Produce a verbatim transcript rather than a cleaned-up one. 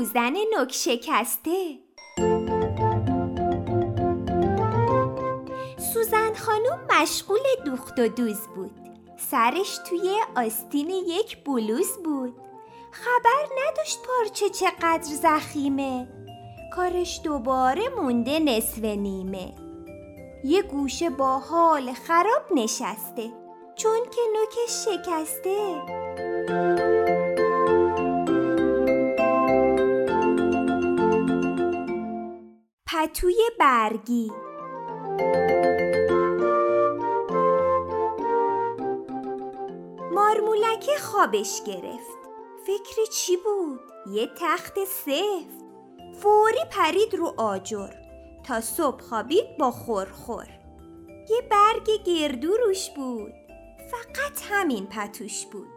سوزن نوک شکسته. سوزن خانم مشغول دوخت و دوز بود. سرش توی آستین یک بلوز بود. خبر نداشت پارچه چقدر ضخیمه. کارش دوباره مونده نصف نیمه. یه گوشه با حال خراب نشسته چون که نوکش شکسته. پتوی برگی. مارمولک خوابش گرفت. فکر چی بود؟ یه تخت سفت. فوری پرید رو آجر تا صبح خوابید با خورخور. یه برگ گردو روش بود. فقط همین پتوش بود.